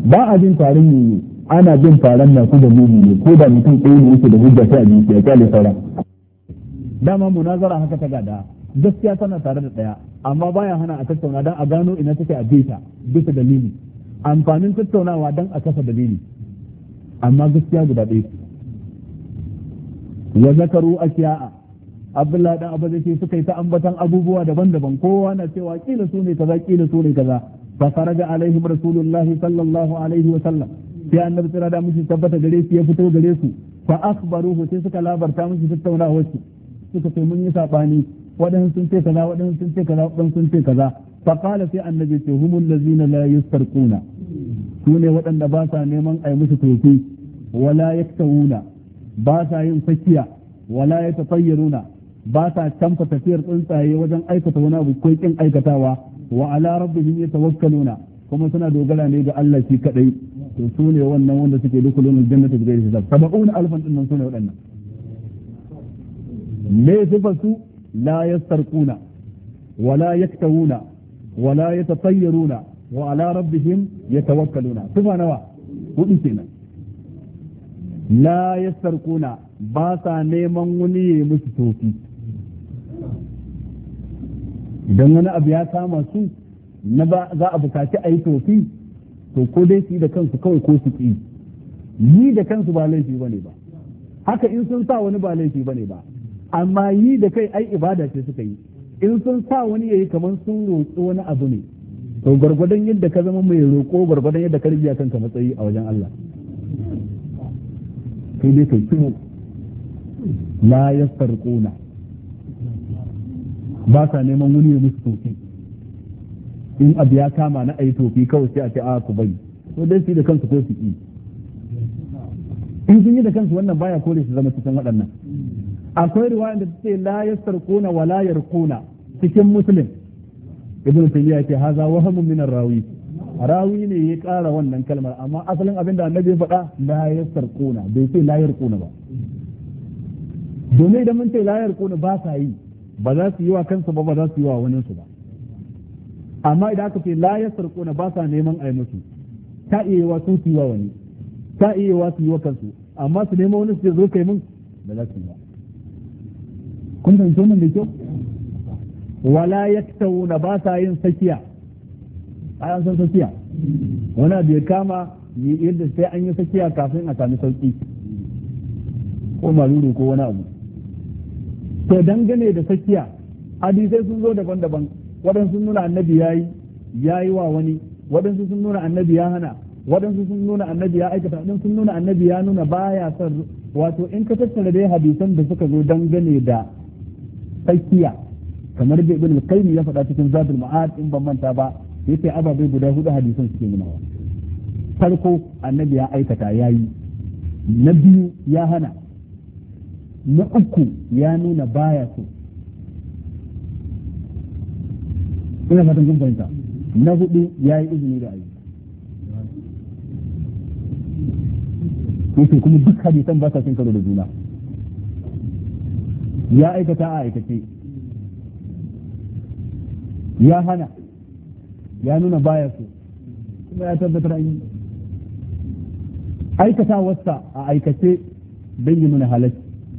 ba a bin taron ne, ana bin taron masu da ne, ko da mutum ɗaya ne yake da hujja sai a bi ya kyale sauran. Dama munazara haka ta gada, gaskiya tana tare da ɗaya, amma baya hana a tattauna don a gano ina take a bita bisa dalili. Amfanin tattaunawa don a kasa dalili, amma gaskiya guda ɗaya. Wa zakaru ashiya'a, Abdullahi dan Abba zai suka yi ta ambatan abubuwa daban-daban, kowa na cewa kila su ne kaza, kila su ne kaza. Fa faraja alaihim rasulullahi sallallahu alaihi wa sallam, sai annabi tsira da mushi tabbata gare su ya fito gare su. Fa akhbaruhu, sai suka labarta mushi tattaunawa su, suka ce mun yi sabani, waɗansu sun ce kaza, waɗansu sun ce kaza, waɗansu sun ce kaza. Fa qala, sai annabi ce humul ladzina la yastarquna, su ne waɗanda ba sa neman a yi musu tofi, wala yaktawuna, ba sa yin sakiya, wala yatafayyaruna, ba sa canfa tafiyar tsuntsaye wajen aikata wani abu ko kin aikatawa, wa ala rabbihim yatawakkaluna, kuma suna dogara ne ga Allah shi kadai. To su ne wannan wanda suke dukulun aljannata bi ghairi hisab. 70,000 din nan su ne waɗannan. Me sifar su? La yastarquna, wala yaktawuna, wala yatafayyaruna, wa ala rabbihim yatawakkaluna. Sifa nawa? 4 kenan. La yastarquna, ba sa neman wani ya yi musu tofi. Idan wani abu ya kama su na ba za a bukaci a yi tofi, to ko dai su yi da kansu kawai ko su ƙi. Yi da kansu ba laifi bane ba, haka in sun sa wani ba laifi bane ba, amma yi da kai ai ibada ce suka yi. In sun sa wani yayi kamar sun roƙi wani abu ne, to gwargwadon yadda ka zama mai roƙo gwargwadon yadda ka rijiya kanka matsayi a wajen Allah. Sai dai kai kimo la yastarquna, ba sa neman wani ya musu tofi. In abu ya kama na ayi tofi kawai sai a ce a ku bari, to dai su da kansu ko su yi. In sun yi da kansu wannan baya kore su zama cikin waɗannan. Akwai riwaya da take la yastarquna wa la yarquna cikin Muslim. Ibn Taymiyyah ce haza wahamun min rawi ne ya ƙara wannan kalmar, amma asalin abin da annabi ya faɗa la yastarquna, bai ce la yarquna ba. Domin idan mun ce la yarquna ba sa yi, ba za su yi wa kansu ba, ba za su yi wa wani su ba. Amma idan aka ce la yastarquna, ba sa neman a yi musu, ta iya yi wa su yi wa wani, ta iya yi wa su yi wa kansu, amma su nema wani su zo kai mun ba za su yi ba. Kun fahimci wannan da kyau? Wala yaktawuna, ba sa yin sakiya. An san sakiya, wani abu ya kama yadda sai an yi sakiya kafin a sami sauki, ko maruru ko wani abu. To dangane da sakiya, hadisai sun zo daban-daban, waɗansu sun nuna annabi yayi wa wani, waɗansu sun nuna annabi ya hana, waɗansu sun nuna annabi ya aikata, waɗansu sun nuna annabi ya nuna baya son. Wato in ka tattara dai hadisan da suka zo dangane da sakiya, kamar da Ibn al-Qayyim ya faɗa cikin Zadul Ma'ad in ban manta ba, yace ababai guda 4 hadisan suke nuna. Farko annabi ya aikata yayi, na biyu ya hana, na uku ya nuna baya so. Ina fatan kun fahimta. Na 4 ya yi izini da ayi. Yace kuma duk hadisan ba sa cin karo da juna. Ya aikata a aikace, ya hana, ya nuna baya so, kuma ya tabbatar an yi. Aikata wasa a aikace bai yi nuna halacci,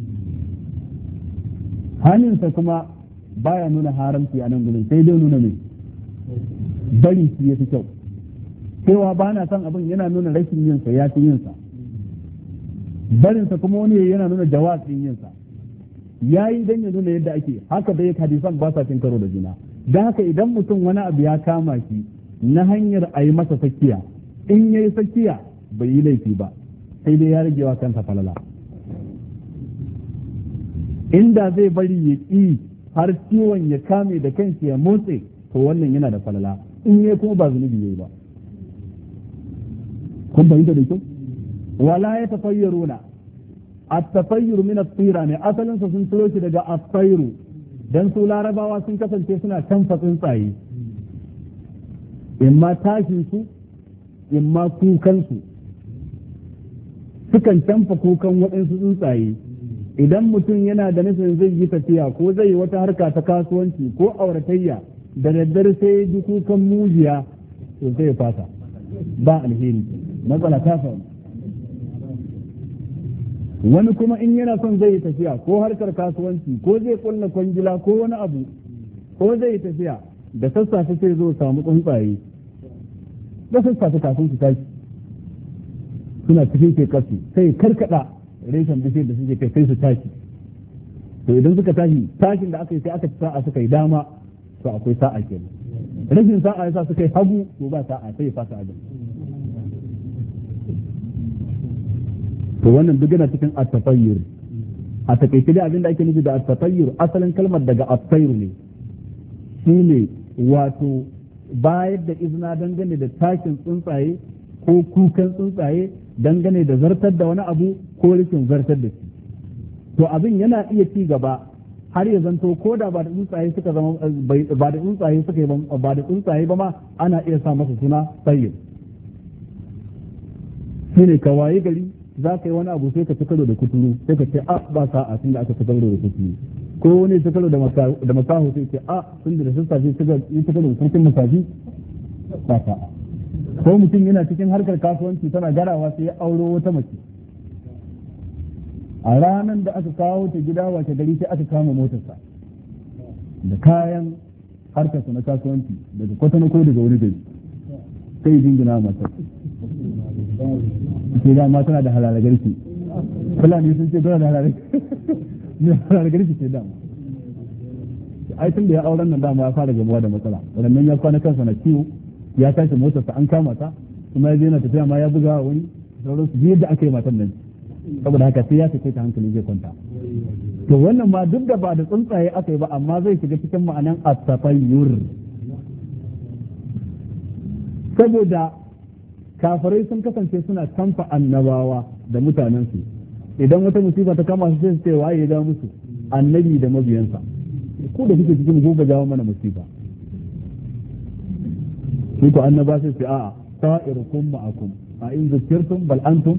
haninsa kuma baya nuna haramci a nan gudun, sai dai nuna mai bari shi ya fi kyau. Cewa ba na son abin yana nuna rashin yinsa ya fi yinsa, barinsa kuma wani yana nuna jawazin yinsa. Ya yi don ya nuna yadda ake, haka dai hadisan ba sa cin karo da juna. Da haka idan mutum wani abu ya kama shi na hanyar a yi masa sakiya, in ya yi sakiya bai yi laifi ba, sai dai ya rage wa kansa falala. Inda zai bari ya ƙi har ciwon ya kame da kanshi ya motse, to wannan yana da falala, in ya kuma ba zunubi ya yi ba. Kun fahimta da kyau? Wala ya tafayyaruna, at-tafayyur min at-tira ne, asalinsa sun ciro shi daga at-tayru, dan su larabawa sun kasance suna canfa tsuntsaye, imma tashin su imma kukan su, sukan canfa kukan waɗansu tsuntsaye. Idan mutum yana da nufin zai yi tafiya ko zai yi wata harka ta kasuwanci ko auratayya, da daddare sai ya ji kukan mujiya, to sai ya fasa, ba alheri. matsala ta faru. Wani kuma in yana son zai yi tafiya ko harkar kasuwanci ko zai kulla kwangila ko wani abu ko zai yi tafiya da sassafe sai zo samu tsuntsaye da sassafe kafin su tashi suna cikin ke kasu sai karkada reshen bishiyar da suke kai sai su tashi. To idan suka tashi tashin da aka yi sai aka ci sa'a suka yi dama to akwai sa'a kenan. Rashin sa'a yasa suka yi hagu to ba sa'a sai ya fasa ajin. To wannan duk yana cikin at-tatayyur. A takaice dai abin da ake nufi da at-tatayyur asalin kalmar daga at-tayr ne. Shine wato bayar da izina dangane da tashin tsuntsaye ko kukan tsuntsaye dangane da zartar da wani abu ko rashin zartar da shi. To abin yana iya ci gaba har ya zanto ko da ba da tsuntsaye suka zama ba da tsuntsaye suka yi ba da tsuntsaye ba ma ana iya sa masa suna tsayyib. Shine ka waye gari za ka yi wani abu sai ka ci karo da kuturu sai ka ce a ba sa'a tun da aka ci karo da kuturu ko wani ci karo da makaho sai ce a tun da sassafe yi ci karo da kurkin makafi ba sa'a. Ko mutum yana cikin harkar kasuwanci tana garawa sai ya auro wata mace a ranar da aka kawo ta gida wace gari sai aka kama motarsa da kayan harkarsa na kasuwanci daga kwatano ko daga wani gari sai jingina matar ke dama tana da halalagarki fulani sun ce tana da halalagarki ce dama ai tun da ya auren nan dama ya fara gamuwa da matsala wannan ya kwana kansa na ciwo ya tashi motarsa an kama ta kuma ya je na tafiya ma ya buga wani sauran su yadda aka yi matan nan saboda haka sai ya fice ta hankali zai kwanta. To wannan ma duk da ba da tsuntsaye aka yi ba amma zai shiga cikin ma'anan at-tatayyur. Saboda kafirai sun kasance suna tamfa annabawa da mutanensu idan wata musiba ta kama su sai su ce waye ya ga musu annabi da mabiyansa ko da kuke cikin gobe jawo mana musiba su ko annaba sai su a'a sa'irukum ma'akum a in zikirtum bal antum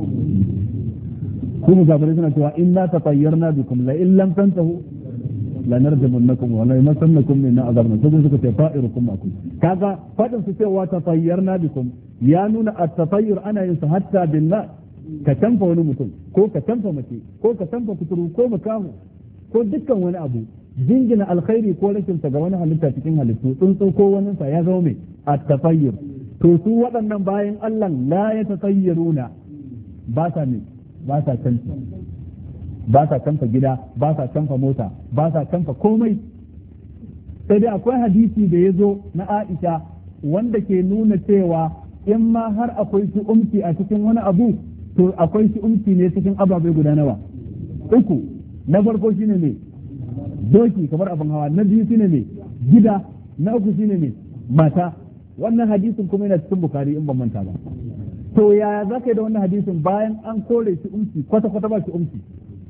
kuma kafirai suna cewa inna tatayyarna bikum la in lam tantahu la narjumannakum wa la yamassannakum minna azabun sai suka ce sa'irukum ma'akum kaga fadin su cewa tatayyarna bikum ya nuna at-tatayyur ana yin sa hatta billah ka tamfa wani mutum ko ka tamfa mace ko ka tamfa kuturu ko makamu ko dukkan wani abu jingina alkhairi ko rashin sa ga wani halitta cikin halittu tsuntsu ko wani sa ya zama mai at-tatayyur to su waɗannan bayan Allah la ya tatayyaruna ba sa ne ba sa canfa ba sa canfa gida ba sa canfa mota ba sa canfa komai sai dai akwai hadisi da ya zo na Aisha wanda ke nuna cewa in ma har akwai shi umci a cikin wani abu to akwai shi umci ne cikin ababai guda nawa uku na farko shine ne doki kamar abin hawa na biyu shine ne gida na uku shine ne mata wannan hadisin kuma yana cikin Bukhari in ban manta ba to yaya za ka yi da wannan hadisin bayan an kore shi umci kwata-kwata ba shi umci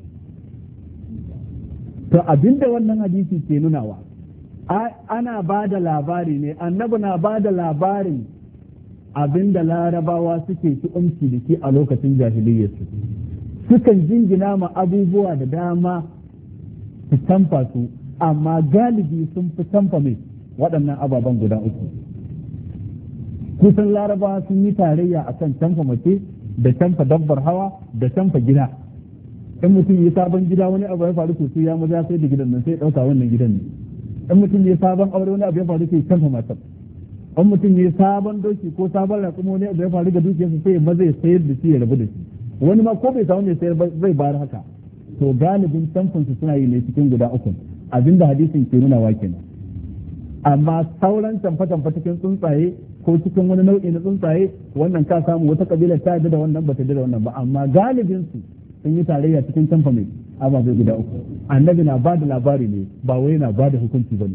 to abinda wannan hadisi ke nunawa ana ba da labari ne annabi na ba da labarin abinda larabawa suke ci umci da shi a lokacin jahiliyyarsu sukan jingina ma abubuwa da dama su tamfa su amma galibi sun fi tamfa mai waɗannan ababen guda uku kusan larabawa sun yi tarayya a kan tamfa mace da tamfa dabbar hawa da tamfa gida in mutum ya sabon gida wani abu ya faru sosai ya maza sai da gidan nan sai ya ɗauka wannan gidan ne in mutum ya sabon aure wani abu ya faru sai ya tamfa matar in mutum ya sabon doki ko sabon raƙuma wani abu ya faru da dukiyarsa sai ya maza ya sayar da shi ya rabu da shi wani ma ko bai samu mai sayar zai bayar haka to galibin tamfin su suna yi ne cikin guda uku abinda hadisin ke nuna wa kenan amma sauran tamfa-tamfa cikin tsuntsaye ko cikin wani nau'i na tsuntsaye wannan ka samu wata kabila ta yarda da wannan ba ta yarda da wannan ba amma galibin su sun yi tarayya cikin tamfa mai ababai guda uku annabi na ba da labari ne ba wai na ba da hukunci ba ne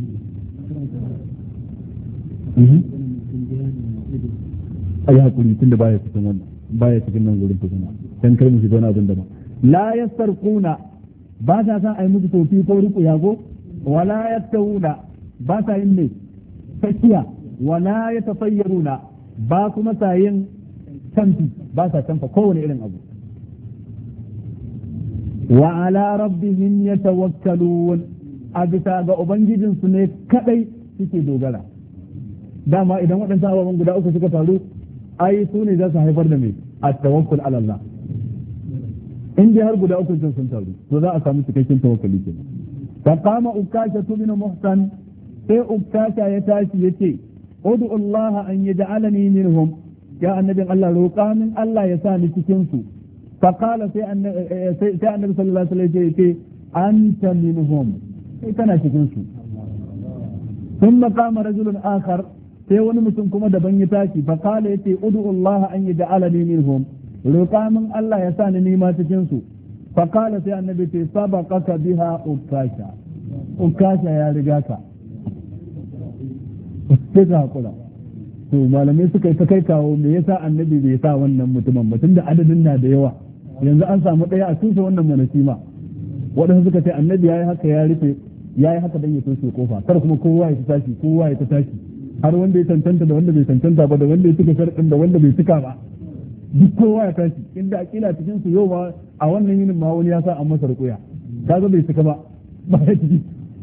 ai hakuri tun da baya cikin wannan baya cikin nan gurin tukuna dan kai mu shiga wani abin da ba la yasarquna ba ta san ai musu tofi ko ruku yago wala yattawuna ba ta yin ne tsakiya wala yatafayyaruna ba kuma ta yin canfi ba ta canfa kowane irin abu wa ala rabbihim yatawakkalun a bisa ga ubangijinsu ne kadai suke dogara dama idan waɗansu ababen guda uku suka faru ai su ne za su haifar da mai at-tawakkul ala Allah. In dai har guda uku sun taru to za a samu cikakken tawakkali kenan. fa qama ukasha bin muhsan, sai ukasha ya tashi yace ud'u Allah an yaj'alani minhum, ya annabin Allah roƙa min Allah ya sa ni cikin su. fa qala sai annabi sallallahu alaihi wasallam yace anta minhum, sai kana cikin su. thumma qama rajulun akhar, sai wani mutum kuma daban ya tashi fa qala yace ud'u Allah an yaj'alani minhum, roƙa min Allah ya sa ni nima cikin su. fa qala sai annabi ce sabaqaka biha ukasha, ukasha ya riga ka. sai ka hakura. to malamai suka yi ta kai kawo me yasa annabi bai sa wannan mutumin ba, tunda adadin na da yawa, yanzu an samu ɗaya a tusa wannan manasima. waɗansu suka ce annabi yayi haka ya rufe, yayi haka dan ya toshe kofa, kar kuma kowa ya ta tashi, kowa ya ta tashi, har wanda ya tantanta da wanda bai tantanta ba, da wanda ya cika sharɗin da wanda bai cika ba, duk kowa ya tashi. inda akila cikin su yau ma a wannan yinin ma wani ya sa an masa rukuya, kaga bai cika ba ya ciki.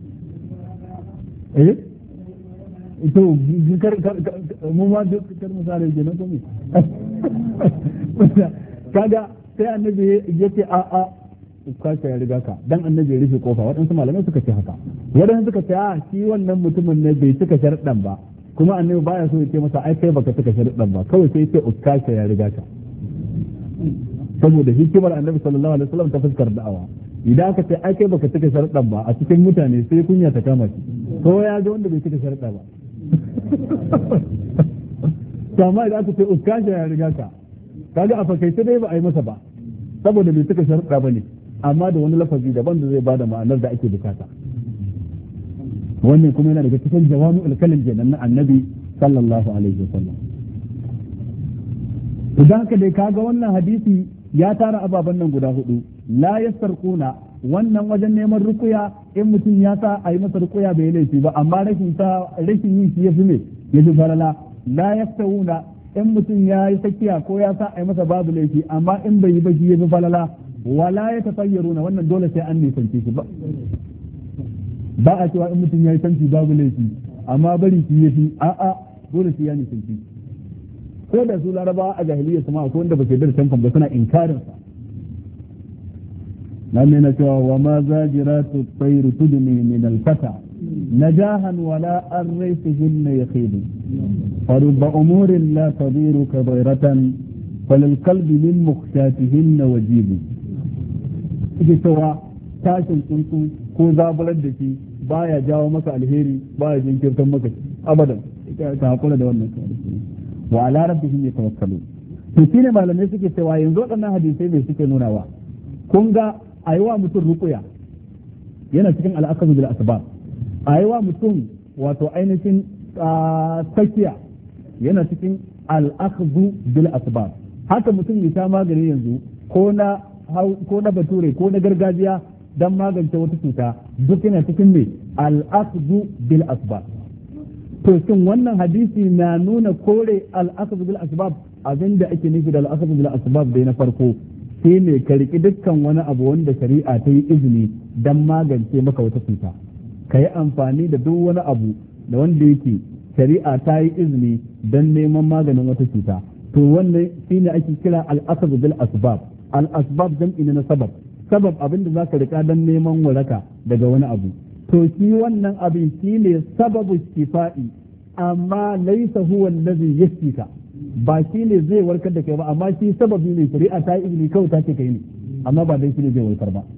to mu ma duk kar misali kenan ko me kaga sai annabi yace a ukasha ya riga ka, dan annabi ya rufe kofa. waɗansu malamai suka ce haka, waɗansu suka ce a shi wannan mutumin ne bai cika sharɗan ba, kuma annabi baya so ya ce masa ai kai baka cika sharɗan ba, kawai sai ya ce ukasha ya riga ka, saboda hikimar annabi sallallahu alaihi wasallam ta fuskar da'awa. idan aka ce ai kai baka cika sharɗan ba a cikin mutane sai kunya ta kama shi, ko ya ga wanda bai cika sharɗa ba. to amma idan aka ce ukasha ya riga ka, kaga a fakaice dai ba a yi masa ba saboda bai cika sharɗa ba ne, amma da wani lafazi daban da zai bada ma'anar da ake bukata. wannan kuma yana daga cikin jawami'ul kalim kenan na annabi sallallahu alaihi wasallam. idan haka dai kaga wannan hadisi ya tara ababen nan guda hudu. la yastarquna, wannan wajen neman rukuya in mutum ya sa a yi masa rukuya bai laifi ba, amma rashin yin shi yafi me yafi falala. la yaftawuna, in mutum ya yi sakiya ko ya sa a yi masa babu laifi, amma in bai yi ba shi yafi falala. wala yatafayyaruna, wannan dole sai an nisance shi ba a cewa in mutum ya yi santi babu laifi amma bari shi yafi, a'a dole sai ya nisance. ko da su larabawa a jahiliya su ma akwai wanda ba ke da tanfan ba suna inkarin sa. nan ne na cewa wa ma zajiratu tayr tudni min al-fata najahan wala ar-raysihin yakhidu farubba umurin la tadiru kabairatan falil qalbi min mukhshatihin wajibu. ike cewa tashin tsuntsu ko zaburar da shi baya jawo maka alheri, baya jinkirtan maka abadan. ka hakura da wannan wa ala rabbihim yatawakkalun. to shine malamai suke cewa yanzu waɗannan hadisai bai suke nunawa, kun ga aiwa mutum ruqya yana cikin al-aqd bil asbab, aiwa mutum wato ainihin sakiya yana cikin al-aqd bil asbab. haka mutum ya sha magani yanzu ko na bature ko na gargajiya dan magance wata cuta, duk yana cikin me al-aqd bil asbab. to shin wannan hadisi na nuna kore al-akhdh bil asbab? abinda ake nufi da al-akhdh bil asbab dai na farko shine ka riki dukkan wani abu wanda shari'a ta yi izini dan magance maka wata cuta, ka yi amfani da duk wani abu da wanda yake shari'a ta yi izini dan neman maganin wata cuta. to wannan shine ake kira al-akhdh bil asbab. al-asbab jam'i na sabab abinda zaka rika dan neman waraka daga wani abu. to shi wannan abin shi ne sababu shifa'i, amma laisa huwa allazi yashfika, ba shi ne zai warkar da kai ba, amma shi sababi ne, shari'a ta yi izini kawai ta ce kai ne, amma ba dai shi ne zai warkar ba.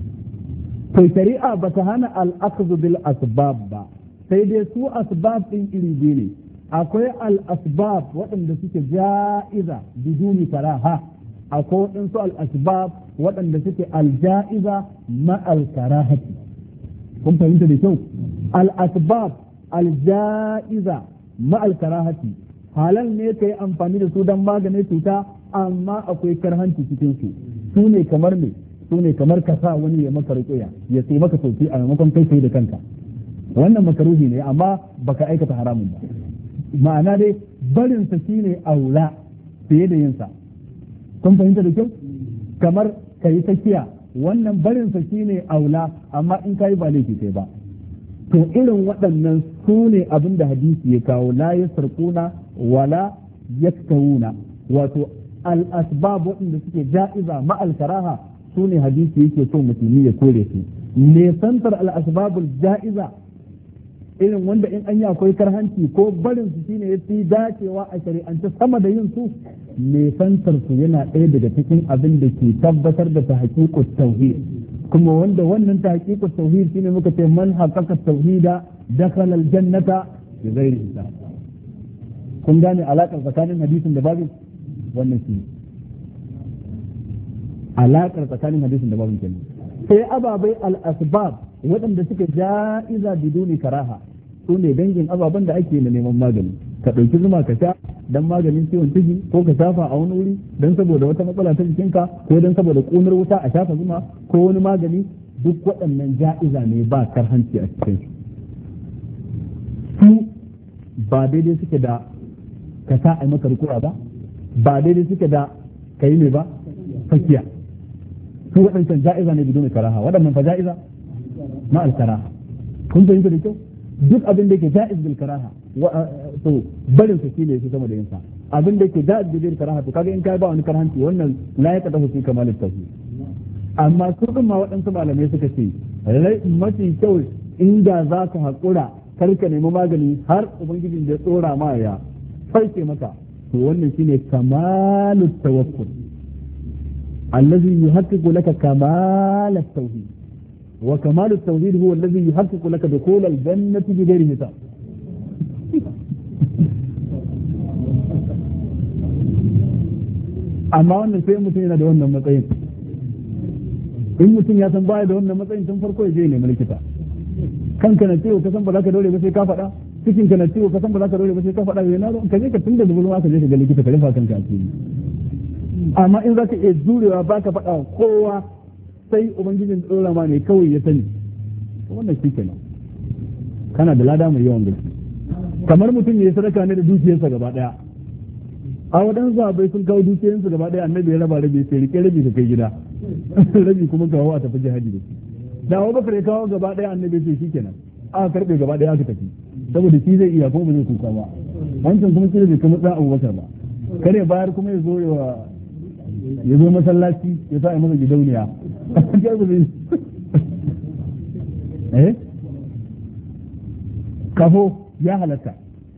to shari'a ba ta hana al-akhdhu bil asbab ba, sai dai su asbab din iri biyu ne. akwai al-asbab waɗanda suke ja'iza biduni karaha, akwai waɗansu al-asbab waɗanda suke al-ja'iza ma al-karahati. kun fahimta da kyau? al-asbab al-ja'iza ma al-karahati, halal ne ka yi amfani da su don maganin cuta, amma akwai karhanci cikin su. su ne kamar me? su ne kamar ka sa wani ya maka ruƙuya ya sai maka tofi a maimakon kai sai da kanka, wannan makaruhi ne amma baka aikata haramun ba. ma'ana dai barin sa shine aula fiye da yin sa. kun fahimta da kyau? kamar ka yi takiya, wannan barin sa shine aula, amma in kai ba laifi kai ba. to irin waɗannan su ne abin da hadisi ya kawo, la yasarquna wala yaktawuna wato al-asbab waɗanda suke ja'iza ma al-karaha sune hadisi yake so musulmi ya kore su ne santar al-asbabul ja'iza irin wanda in an yi akwai karhanci ko barin su shine yafi dacewa a shari'ance sama da yin su ne santar su yana ɗaya daga cikin abin da ke tabbatar da tahqiqut tauhid kuma wanda wannan tahqiqut tauhid shine muka ce man haqqaqa tauhida dakhala al-jannata bi ghairi hisab kun gane alaƙar tsakanin hadisin da babin wannan shi alaƙar tsakanin hadisin da babin kenan sai ababai al-asbab waɗanda suka ja'iza biduni karaha su ne dangin ababen da ake na neman magani ka ɗauki zuma ka sha dan maganin ciwon ciki ko ka shafa a wani wuri dan saboda wata matsala ta jikinka ko dan saboda ƙunar wuta a shafa zuma ko wani magani duk waɗannan ja'iza ne ba karhanci a cikin su ba daidai suke da ka sa a maka rukura ba daidai suke da ka yi ne ba fakiya su waɗancan ja'iza ne biduni karaha waɗannan fa ja'iza ma al-karaha kun fahimta da kyau duk abin da yake ja'iz bil karaha to barin sa shine yake sama da yin sa abin da yake ja'iz bil karaha to kaga in kai ba wani karhanci wannan la ya kadahu fi kamal tauhid amma su din ma waɗansu malamai suka ce mafi kyau inda za ka haƙura kar ka nemi magani har ubangijin da ya tsora ma ya farke maka to wannan shine kamalut tawakkul allazi yuhaqqiqu laka kamalat tauhid وكمال التوحيد هو الذي يحقق لك دخول الجنة بغير حساب amma wannan sai mutum yana da wannan matsayin in mutum ya san baya da wannan matsayin tun farko ya je ne likita kanka na ciwo ka san ba za ka dole ba sai ka faɗa cikin ka na ciwo ka san ba za ka dole ba sai ka faɗa yana ka je ka tunda da bulma ka je ka ga likita ka rufa kanka a cikin amma in za ka iya jurewa ba ka faɗa kowa sai ubangijin tsora ma ne kawai ya sani wannan shi kenan kana da lada mai yawan gaske kamar mutum ya sadaka ne da dukiyarsa gaba daya a waɗansu sahabbai sun kawo dukiyarsa gaba daya annabi ya raba rabi sai rike rabi ka kai gida rabi kuma kawo a tafi jihadi da shi da Abu Bakar ya kawo gaba daya annabi ya ce shikenan aka karbe gaba daya aka tafi saboda shi zai iya kuma ba zai kuka ba wancan kuma shi bai kuma dan Abu Bakar ba kare bayar kuma ya zo masallaci ya sa masa gidauniya kafo ya halatta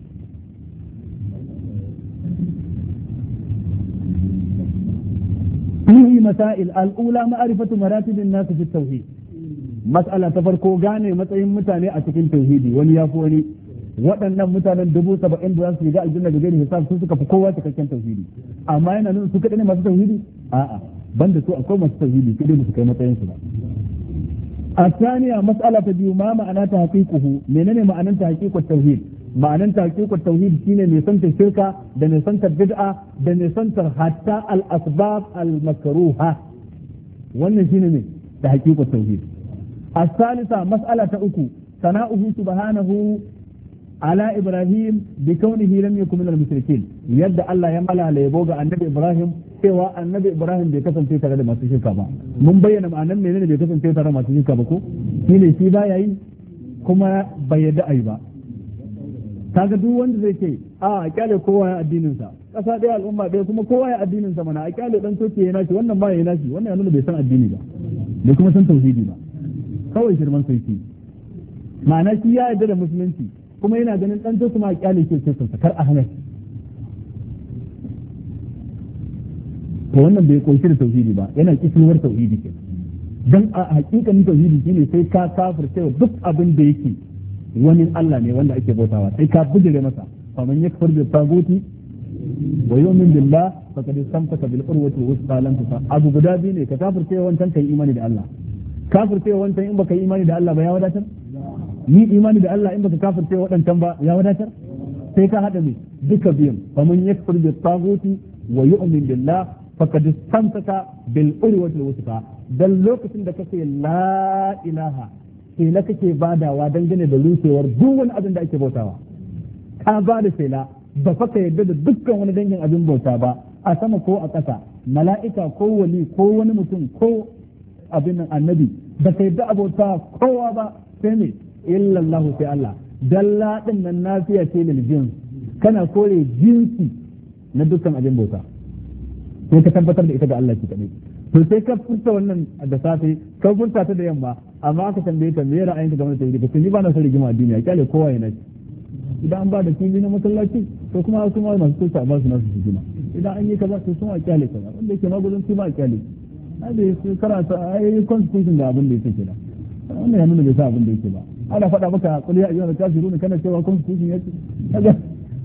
fihi masail al'ula ma'rifatu maratibin nas fi tauhid mas'ala ta farko gane matsayin mutane a cikin tauhidi wani yafi wani waɗannan mutanen 70,000 da su shiga aljanna da gari hisab su suka fi kowa cikakken tauhidi amma yana nuna su kaɗai ne masu tauhidi a'a banda su akwai masu tauhidi su dai su kai matsayin su ba الثانية مسألة تبيو ما معنى تحقيقه منين معنى تحقيق التوحيد معنى تحقيق التوحيد شيني نسنت الشركة ده نسنت البدعة ده نسنت حتى الأسباب المكروهة وانا شيني تحقيق التوحيد الثالثة مسألة أكو ثناؤه سبحانه على إبراهيم بكونه لم يكن من المشركين يد الله يملا ليبوغا النبي إبراهيم cewa annabi Ibrahim bai kasance tare da masu shirka ba mun bayyana ma'anar menene bai kasance tare da masu shirka ba ko shine shi baya yi kuma bai yadda ai ba kaga duk wanda zai ce a kyale kowa ya addinin sa kasa ɗaya al'umma ɗaya kuma kowa ya addinin sa mana a kyale dan soke yana shi wannan ba ya yana shi wannan ya nuna bai san addini ba bai kuma san tauhidi ba kawai shirman sai shi ma'ana shi ya yarda da musulunci kuma yana ganin dan soke ma kyale ke ce kar a hana to wannan bai kunshi da tauhidi ba yana kishiyar tauhidi ke dan a hakikanin tauhidi shine sai ka kafirce duk abin da yake wani Allah ne wanda ake bautawa sai ka bijire masa faman yakfur bi taguti wa yu'min billah faqad istamsaka bil urwati wusqa lam tusa abu guda biyu ne ka kafirce wancan kai imani da Allah kafirce wancan in baka imani da Allah ba ya wadatar ni imani da Allah in baka kafirce wadancan ba ya wadatar sai ka hada ne duka biyun faman yakfur bi taguti wa yu'min billah faqad istamsaka bil urwati wusqa dan lokacin da kace la ilaha sai na kake badawa dangane da rushewar duk wani abin da ake bautawa ka bada sai la ba fa ka yarda da dukkan wani dangin abin bauta ba a sama ko a ƙasa mala'ika ko wali ko wani mutum ko abin nan annabi ba ka yarda abota kowa ba sai ne illa Allah sai Allah dalla din nan nafiya ce lil jins kana kore jinsi na dukkan abin bauta sai ka tabbatar da ita ga Allah ki kadai to sai ka furta wannan da safe ka furta ta da yamma amma aka tambaye ka me ra'ayinka game da tauhidi ka ni ba na son rigima addini a kyale kowa yana idan an ba da fili na masallaci to kuma masu tusa ba su nasu rigima idan an yi kaza to sun a kyale kaza wanda yake magudin su ma a kyale ai da su karanta ai constitution da abin da yake kenan wannan ya nuna bai sa abin da yake ba ana faɗa maka qul ya ayyuhal kafirun kana cewa constitution yake kaga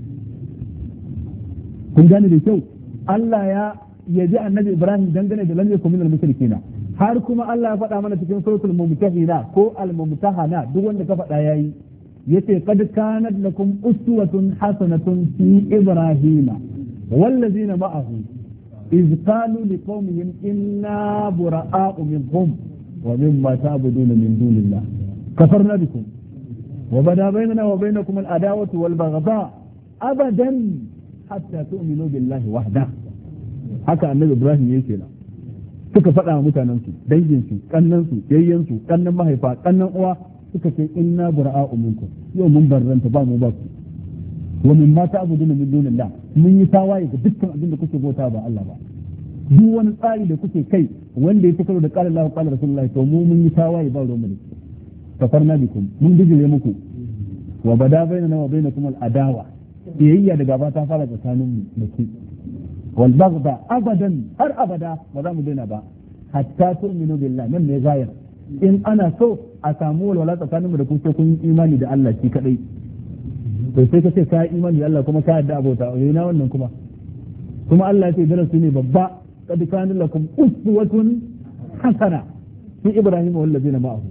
kun gane da kyau Allah ya yaji annabi Ibrahim dangane da lam yakun minal mushrikina har kuma Allah ya faɗa mana cikin suratul mumtahina ko al mumtahana duk wanda ka faɗa yayi yace qad kanat lakum uswatun hasanatun fi ibrahima wallazina ma'ahu iz qalu liqaumihim inna bura'a'u minkum wa mimma ta'buduna min dunillah kafarna bikum wa bada bainana wa bainakum al adawatu wal baghdha abadan hatta tu'minu billahi wahda haka annabi Ibrahim yake kenan suka faɗa wa mutanen su dangin su kannan su yayyen su kannan mahaifa kannan uwa suka ce inna bura'a'u minkum yau mun barranta ba mu ba ku wa min ma ta'buduna min dunillah mun yi tawaye ga dukkan abin da kuke bauta ba Allah ba duk wani tsari da kuke kai wanda ya karo da qala Allahu qala Rasulullahi to mu mun yi tawaye ba ruwan mu kafarna bikum mun bijire muku wa bada bainana wa bainakum al adawa iyayya da gaba ta fara tsakanin mu da ku wal baghda abadan har abada ba za mu daina ba hatta tu'minu billah nan ne gayar in ana so a samu walwala tsakaninmu da ku sai kun yi imani da Allah shi kadai to sai ka ce ka yi imani da Allah kuma ka yarda abota na wannan kuma Allah ya ce darasi ne babba kad kana lakum uswatun hasana fi ibrahim wal ladina ma'ahu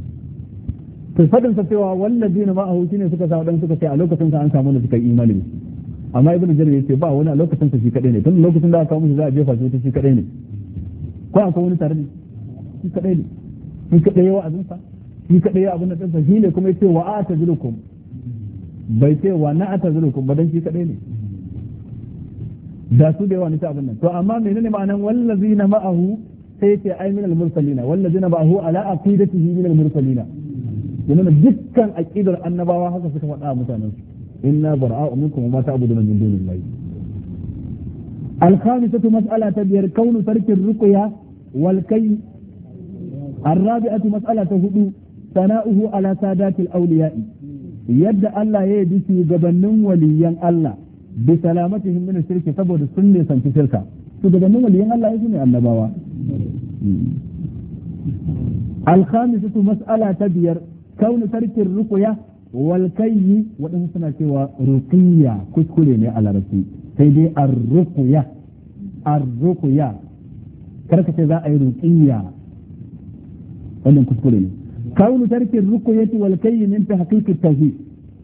to fadin sa cewa wal ladina ma'ahu shine suka sa wadan suka ce a lokacin sa an samu da suka yi imani da shi amma ibnu jarir yace ba wani a lokacin sa shi kadai ne tun lokacin da aka kawo musu za a jefa shi kadai ne ko akwai wani tare ne shi kadai ne shi kadai yawa azinsa shi kadai abin da ɗansa shi ne kuma ya ce wa a ta zirukum bai ce wa na a ta zirukum ba dan shi kadai ne da su da yawa ni ta abin nan to amma menene ma'anan wallazina ma'ahu sai ce ai min al-mursalina wallazina ma'ahu ala aqidatihi min al-mursalina yana dukkan aqidar annabawa haka suka faɗa mutanen su inna bara'u minkum wa ma ta'buduna min dunillahi al-khamisatu mas'alatu biyar kaunu tarki ruqya wal kay الرابعة مسألة هدو ثناؤه على سادات الأولياء يد الله يدي في جبنن وليا الله بسلامتهم من الشرك سبب السنة سنت شركة جبنن وليا الله يسمي النبوة الخامسة مسألة تبير كون ترك الرقية والكي وإن سنة رقية كسكولين على رسي سيدي الرقية كركة ذا أي رقية wannan kuskure ne kaunu tarkin ruqyati wal kayy min tahqiqit tauhid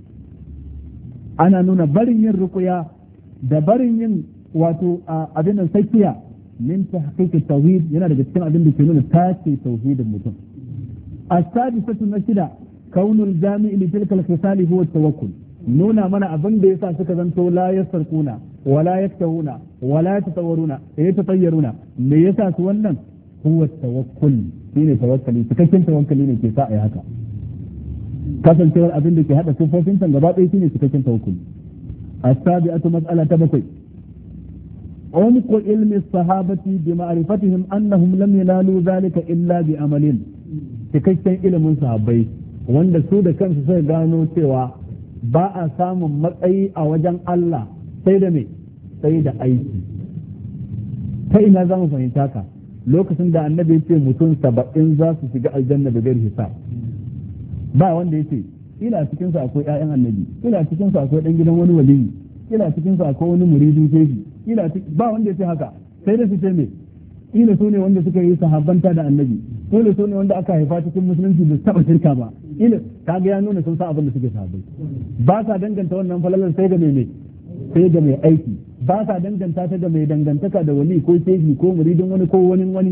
ana nuna barin yin ruqya da barin yin wato abin nan sakiya min tahqiqit tauhid yana daga cikin abin da ke nuna tace tauhidin mutum as-sadisatu nashida kaunul jami' li tilka al-khisal huwa at-tawakkul nuna mana abin da yasa suka zanto la yasarquna wala yaktahuna wala yatatawwaruna yatatayyaruna me yasa su wannan huwa at-tawakkul shine tawakkali cikakken tawakkali ne ke sa a yi haka kasancewar abin da ke hada sufofin can gaba ɗaya shine cikakken tawakkuli as-sabi'atu mas'ala ta bakwai umqu ilmi as-sahabati bi ma'rifatihim annahum lam yanalu dhalika illa bi amalin cikakken ilimin sahabbai wanda su da kansu suka gano cewa ba a samun matsayi a wajen Allah sai da me sai da aiki ta ina za mu fahimta ka lokacin da annabi ya ce mutum 70 za su shiga aljanna da gari hisab ba wanda ya ce ina cikin su akwai ƴaƴan annabi ina cikin su akwai dan gidan wani waliyi ina cikin su akwai wani muridi shehi ba wanda ya ce haka sai da su ce me ina so ne wanda suka yi sahabbanta da annabi ina so ne wanda aka haifa cikin musulunci da taba shirka ba ina kaga ya nuna sun sa abin da suke sahabbai ba sa danganta wannan falalar sai ga mai sai ga mai aiki ba sa danganta ta da mai dangantaka da wali ko shehi ko muridin wani ko wani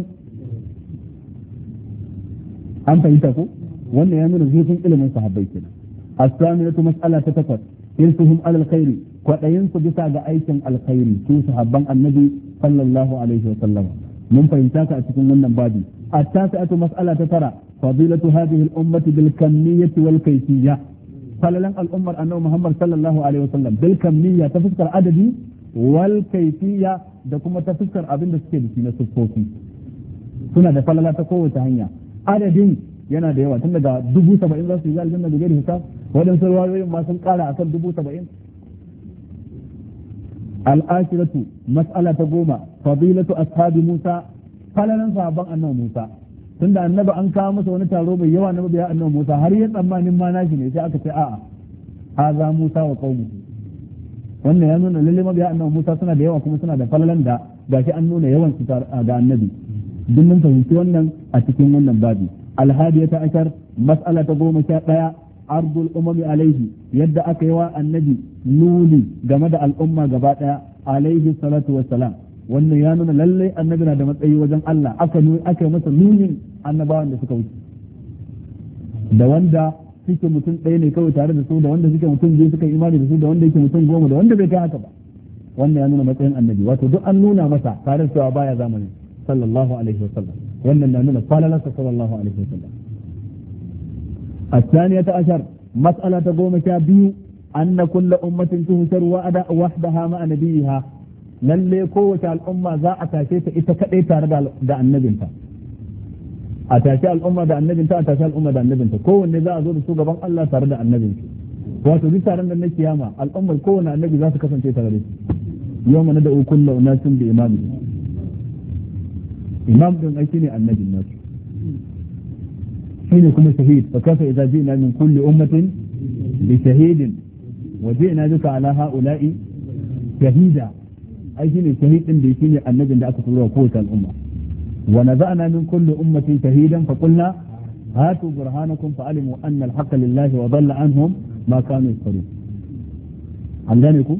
an fahimta ko wannan ya nuna zurfin ilimin sahabbai kenan as-saminatu mas'ala ta takwas irsuhum alal khairi kwadayin su bisa ga aikin alkhairi su sahabban annabi sallallahu alaihi wa sallam mun fahimta ka a cikin wannan babi at-tasi'atu mas'ala ta tara fadilatu hadhihi al-ummati bil kamiyyati wal kayfiyya falalan al-ummar annabi Muhammad sallallahu alaihi wa sallam bil kamiyya ta fuskar adadi wal kayfiyya da kuma ta fuskar abin da suke da shi na siffofi suna da falala ta kowace hanya adadin yana da yawa tun daga 70,000 za su yi aljanna da gari hisab waɗansu ruwayoyin ma sun ƙara akan 70,000 al-ashiratu mas'ala ta 10 fadilatu ashabi Musa falalan sahabban annabi Musa tunda annabi an kawo masa wani taro mai yawa na mabiya annabi Musa har ya tsammanin ma nashi ne sai aka ce a'a haza Musa wa qaumuhu wannan ya nuna lalle mabiya annabi Musa suna da yawa kuma suna da falalan da gashi an nuna yawan su ga annabi duk mun fahimci wannan a cikin wannan babi alhadiyata ashar mas'ala ta 11 ardul umami alaihi yadda aka yi wa annabi nuni game da al'umma gaba daya alaihi salatu wassalam wannan ya nuna lalle annabi na da matsayi wajen Allah aka yi masa nunin annabawan da suka wuce da wanda suke mutum ɗaya ne kawai tare da su da wanda suke mutum biyu suka imani da su da wanda yake mutum 10 da wanda bai kai haka ba wannan ya nuna matsayin annabi wato duk an nuna masa tare da cewa baya zamanin sallallahu alaihi wasallam wannan na nuna falalarsa sallallahu alaihi wasallam الثانية عشر مسألة قوم كابيو أن كل أمة تهتر وحدها مع نبيها lalle kowace al'umma za a tashe ta ita kaɗai tare da annabinta a tashe al'umma da annabinta a tashe al'umma da annabinta kowanne za a zo da su gaban Allah tare da annabinsu wato duk taron da na kiyama al'ummar kowanne annabi za su kasance tare da shi yau mana da kullu unasin bi imami imam din ai shine annabin nasu shine kuma shahid fa kafa idza ji'na min kulli ummatin bi shahidin wa ji'na bika ala ha'ula'i shahida ai shine shahidin da shine annabin da aka tura wa kowace al'umma wa naza'na min kulli ummatin shahidan fa qulna hatu burhanakum fa alimu anna al-haqqa lillahi wa dhalla anhum ma kanu yaftarun an gane ku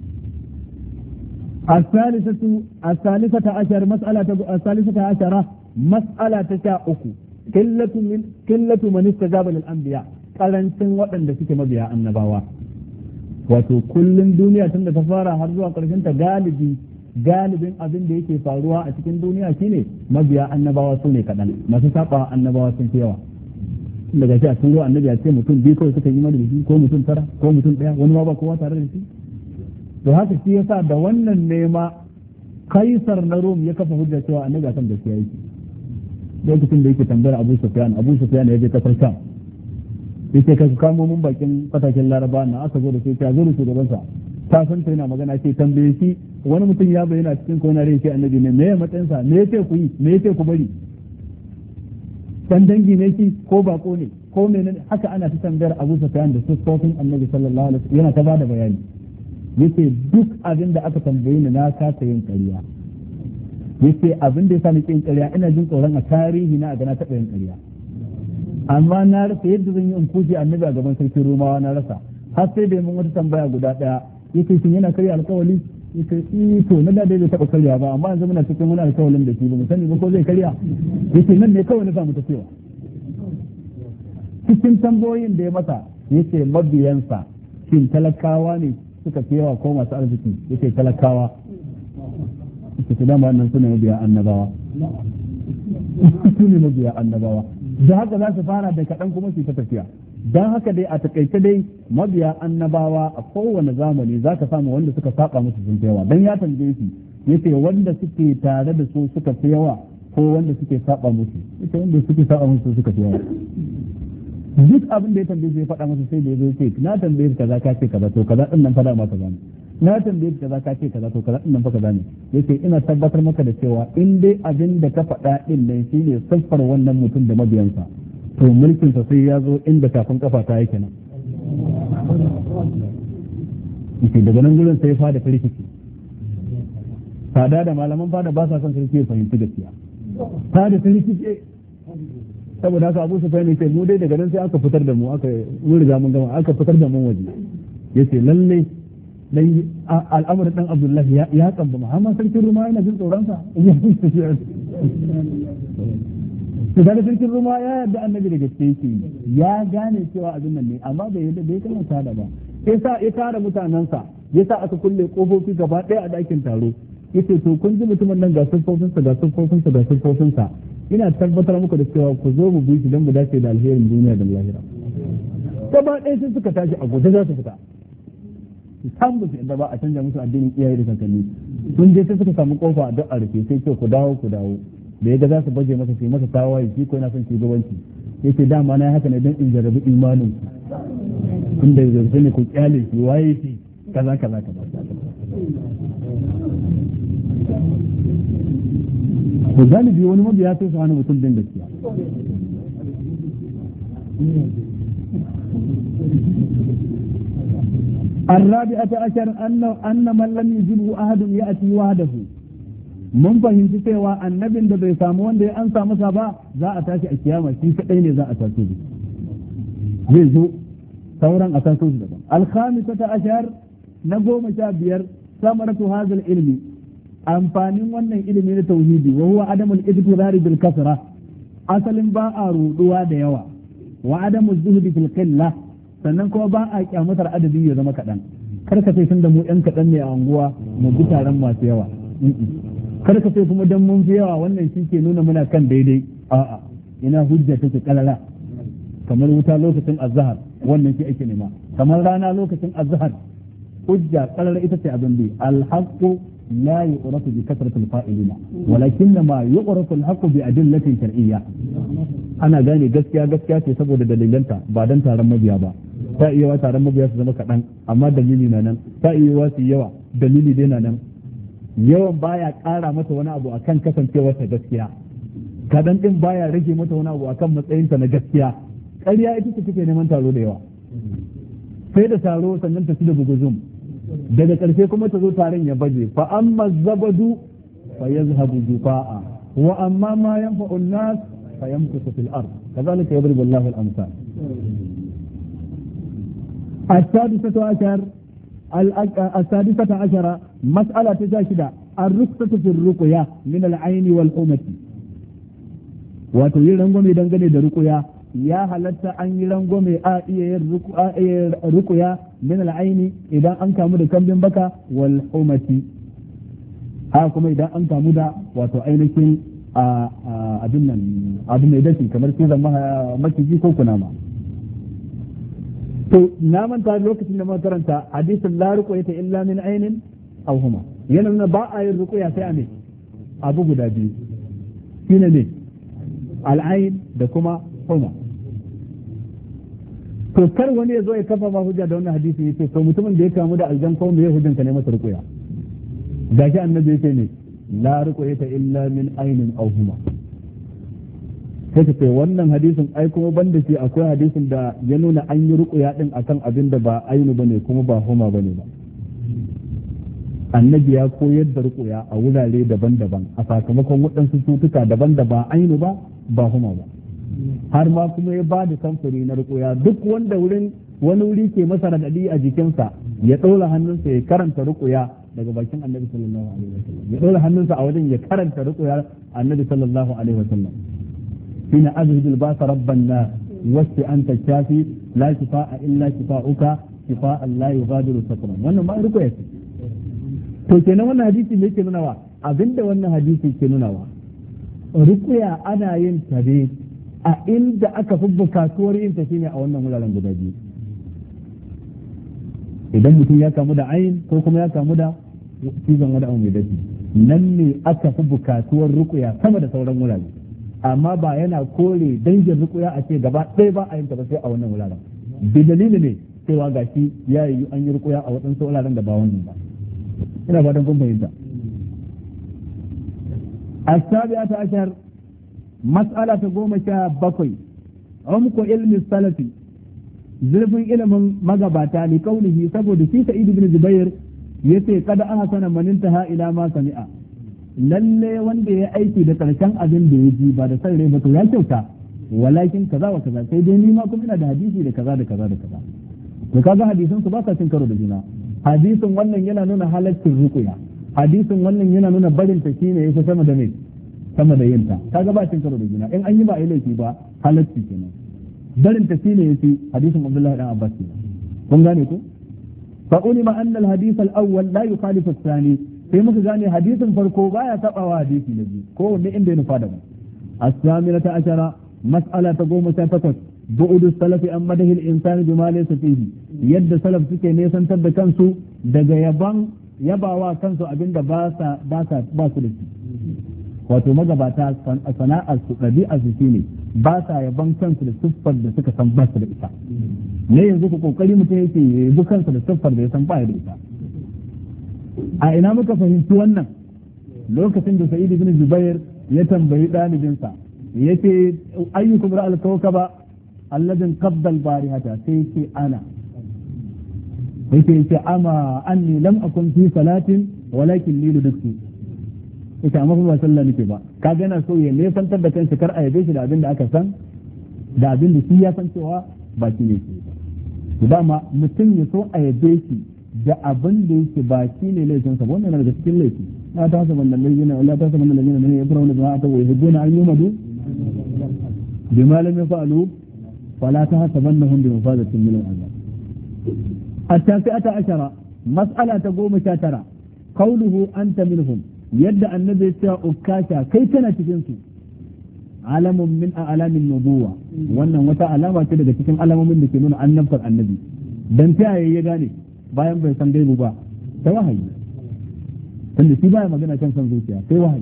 الثالثة عشر مسألة تشاؤك قلة من استجاب للأنبياء قلنسن وطن دسك مبيا النباوة wato kullum duniya tun da ta fara har zuwa ƙarshen ta galibin abin da yake faruwa a cikin duniya shine mabiya annabawa su ne kaɗan masu saba annabawa sun fi yawa daga shi a turo annabi a ce mutum biyu kawai suka yi da shi ko mutum 9 ko mutum 1 wani ma ba kowa tare da shi to haka shi yasa da wannan nema kaisar na Rum ya kafa hujja cewa annabi akan gaskiya yake lokacin da yake tambayar Abu Sufyan ya je kasar Sham yace ka kamo mun bakin fatakin Laraba na aka zo da sai ta zo da shugaban sa ta san ta yana magana ce tambaye shi wani mutum ya bayyana cikin ko na rai sai annabi ne me ya matsayin sa me yace ku yi me yace ku bari dan dangi ne ki ko bako ne ko menene haka ana ta tambayar Abu Sufyan da sufofin annabi sallallahu alaihi wasallam yana ta bada bayani yace duk abin da aka tambaye ni na kasa yin ƙarya yace abin da yasa nake yin ƙarya ina jin tsoron a tarihi na ga na taɓa yin ƙarya amma na rasa yadda zan yi in kuje annabi a gaban sarkin Romawa na rasa har sai da mun wata tambaya guda ɗaya yace shin yana karya alƙawari yace to na da bai taɓa karya ba amma yanzu muna cikin wani alƙawarin da shi ba mu sani ba ko zai karya yace nan ne kawai na samu ta cewa cikin tambayoyin da ya masa yace mabiyansa shin talakawa ne suka fi yawa ko masu arziki yake talakawa su dama wannan suna mabiya annabawa su ne mabiya annabawa da haka za su fara da kaɗan kuma su ta tafiya don haka dai a takaice dai mabiya annabawa a kowane zamani za ka samu wanda suka saba musu sun fi yawa don ya tambaye shi yace wanda suke tare da su suka fi yawa ko wanda suke saba musu yace wanda suke saba musu suka fi yawa duk abin da ya tambaye zai faɗa masa sai da ya zo ce na tambaye kaza ka ce kaza to kaza din nan faɗa maka kaza ne na tambaye kaza ka ce kaza to kaza din nan fa kaza ne yace ina tabbatar maka da cewa in dai abin da ka faɗa din nan shine siffar wannan mutum da mabiyansa to mulkin sa sai ya zo inda kafin kafa ta yake nan yace daga nan gurin sai fada rikici fada da malaman fada ba sa son sarki ya fahimci gaskiya fada rikici saboda haka Abu Sufyan ne mu dai daga nan sai aka fitar da mu aka riga mun gama aka fitar da mu waje yace lalle dan al'amarin dan Abdullahi ya tsamba Muhammad sarkin Ruma yana jin tsoron sa to da sarkin Ruma ya yarda annabi da gaske yake ya gane cewa abin nan ne amma bai yarda bai kana tada ba sai sa ya tara mutanansa yasa aka kulle kofofi gaba ɗaya a dakin taro yace to kun ji mutumin nan ga siffofinsa ga siffofinsa ga siffofinsa ina tabbatar muku da cewa ku zo mu bi shi don mu dace da alherin duniya da lahira gaba ɗaya sai suka tashi a guje za su fita san ba su yadda ba a canja musu addinin iyaye da kakanni sun je sai suka samu kofa a duk a rufe sai ce ku dawo da yaga za su baje masa sai masa tawaye shi ko yana son shugabanci yace dama na haka ne don in jarabi imanin inda yanzu ne ku kyale shi waye shi kaza to galibi wani mabiya sai su hana mutum din gaskiya الرابعة عشر أن من لم يجبه أحد يأتي وحده mun fahimci cewa annabin da bai samu wanda ya ansa masa ba za a tashi a kiyama shi kadai ne za a tashi shi zai zo sauran a tashi su daban alkhamisata ashar na 15 samaratu hadal ilmi amfanin wannan ilimi na tauhidi wa huwa adamul idrar bil kasra asalin ba a ruduwa da yawa wa adamul zuhdi fil qillah sannan kuma ba a kyamatar adadi ya zama kadan kar ka sai tun da mu yan kadan ne a unguwa mu bi taron masu yawa kar ka sai kuma dan mun fi yawa wannan shi ke nuna muna kan daidai a'a ina hujja take kalala kamar wuta lokacin azhar wannan shi ake nema kamar rana lokacin azhar hujja kalala ita ce abin bi alhaqqu la yu'rafu bi kasratil fa'ilina walakin ma yu'rafu alhaqqu bi adillatin shar'iyya ana gane gaskiya ce saboda dalilanta ba dan taron mabiya ba ta iya wa taron mabiya su zama kaɗan amma dalili na nan ta iya wa su yawa dalili dai na nan yawan baya ƙara mata wani abu akan kasancewar ta gaskiya kaɗan din baya rage mata wani abu akan matsayinta na gaskiya ƙarya ita ce take neman taro da yawa sai da taro sannan ta ci da buguzum daga ƙarshe kuma ta zo taron ya baje fa amma zabadu fa yazhabu jufa'a wa amma ma yanfa'u an-nas fa yamkutu fil ard kadhalika yadribu Allahu al-amsal السادسة عشرة مسألة تجاشدة الرخصة في الرقية من العين والحمة وتويل رنغمي دنغني دا رقية يا هلتا أن يرنغمي رقية من العين إذا أنك مدى كم بكا والحمة هاكم إذا أنك مدى وتعينك abin da dace kamar sai zama maciji ko kunama to na manta lokacin da muka karanta hadisin la ruqyata illa min aynin aw huma yana nuna ba a yin ruqya sai a me abu guda biyu shine ne al-ayn da kuma huma to kar wani ya zo ya kafa ma hujja da wannan hadisi yace to mutumin da ya kamu da aljan ko me hujjan ka ne masa ruqya gashi annabi yace ne la ruqyata illa min aynin aw huma sai ka ce wannan hadisin ai kuma banda shi akwai hadisin da ya nuna an yi ruqya din akan abin da ba ainu bane kuma ba huma bane ba annabi ya koyar da ruqya a wurare daban-daban a sakamakon waɗansu cutuka daban da ba ainu ba huma ba har ma kuma ya ba da samfuri na ruqya duk wanda wani wuri ke masa radadi a jikinsa ya ɗora hannunsa ya karanta ruqya daga bakin annabi sallallahu alaihi wasallam ya ɗora hannunsa a wajen ya karanta ruqya annabi sallallahu alaihi wasallam حين أذهب الباس رب الناس واشف أنت الشافي لا شفاء إلا شفاؤك شفاء لا يغادر سقما wannan ma ruko yake to kenan wannan hadisi ne yake nunawa abinda wannan hadisi ke nunawa ruqya ana yin ta ne a inda aka fi bukatuwar yin ta shine a wannan wuraren guda biyu idan mutum ya kamu da ayin ko kuma ya kamu da cizon wani abu mai dafi nan ne aka fi bukatuwar ruqya sama da sauran wurare amma ba yana kore dangin rukuya a ce gaba ɗaya ba a yin ba sai a wannan wuraren bi dalili ne cewa gashi ya yi an yi rukuya a waɗansu wuraren da ba wannan ba ina fatan kun fahimta as-sabi'ata ashar mas'ala ta 17 umku ilmi salafi zurfin ilimin magabata li kaunihi saboda shi Sa'id ibn Jubair yace kada ahsana man intaha ila ma sami'a lalle wanda ya aiki da karshen abin da ya ji ba da san rai ba to ya kyauta walakin kaza wa kaza sai dai ni ma kuma ina da hadisi da kaza da kaza da kaza to kaga hadisan su ba sa cin karo da juna hadisin wannan yana nuna halaccin ruqya hadisin wannan yana nuna barin ta shine yake sama da me sama da yinta kaga ba cin karo da juna in an yi ba a yi laifi ba halacci kenan barin ta shine yake hadisin Abdullah dan Abbas kun gane ko fa ulima anna al-hadith al-awwal la yukhalifu ath-thani sai muka gane hadisin farko baya tabawa hadisi na biyu ko wanne inda ya nufa da mu as-saminata ashara mas'ala ta 18 bu'udu salafi an madahi al-insani bima laysa fihi yadda salaf suke nesantar da kansu daga yabawa kansu abinda ba su da shi. Wato magabata sana'ar su ɗabi'ar su shine ba sa yaban kansu da siffar da suka san ba su da ita. Ne yanzu ku kokari mutum yake yabi kansa da siffar da ya san ba da ita. A ina muka fahimci wannan? Lokacin da Sa'id ibn Jubair ya tambayi ɗalibinsa yace ayyukum ra'al kawkaba alladhin qabda al-barihata, sai yace ana, yace ama anni lam akun fi salatin walakin li luduktu, yace amma ba sallah nake ba. Kaga yana so ya nesantar da kansa kar a yabe shi da abin da aka san, da abin da shi ya san cewa ba shi ne ke. Dama mutum ya so a yabe shi da abin da yake ba shi ne laifinsa, wannan daga cikin laifi. لا تحسبن الذين من يفرحون بما أتوا ويحبون أن يحمدوا بما لم يفعلوا فلا تحسبنهم بمفازة من العذاب. 19 مسألة تقوم شاترة قوله أنت منهم، يدعى النبي أكاشا كي كانت تجنسي علم من أعلام النبوة، وأن متى علامة كده تكون علم من لكنون أن نبصر النبي dan ta yayi gane bayan bai san gaibu ba ta wahayi, tunda shi baya magana kan san zuciya sai wahayi.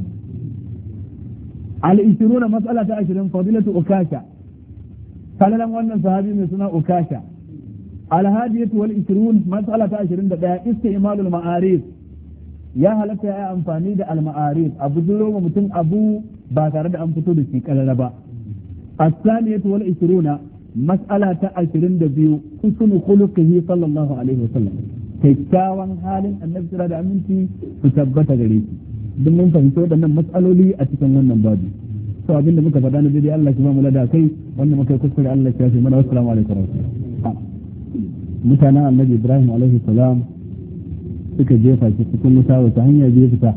al-20 mas'ala ta 20 fadilatu ukasha, kalalan wannan sahabi mai suna ukasha. al-hadiyatu wal 20 mas'ala ta 21 istimalul ma'arif, ya halatta ya amfani da al-ma'arif abu duro mutum abu ba tare da an fito da shi kalala ba. as-saniyatu wal 20 mas'ala ta 22 husnul khuluqihi sallallahu alaihi wasallam, kyakkyawan halin annabi sura da aminci su tabbata gare shi. Duk mun fahimci waɗannan mas'aloli a cikin wannan babu. To abinda muka faɗa na daidai Allah shi ba mu lada kai, wanda muka yi kuskure Allah ya shi mana. Assalamu alaikum. Mutanen annabi Ibrahim alaihi salam suka jefa shi cikin wuta, wata hanya biyu fita.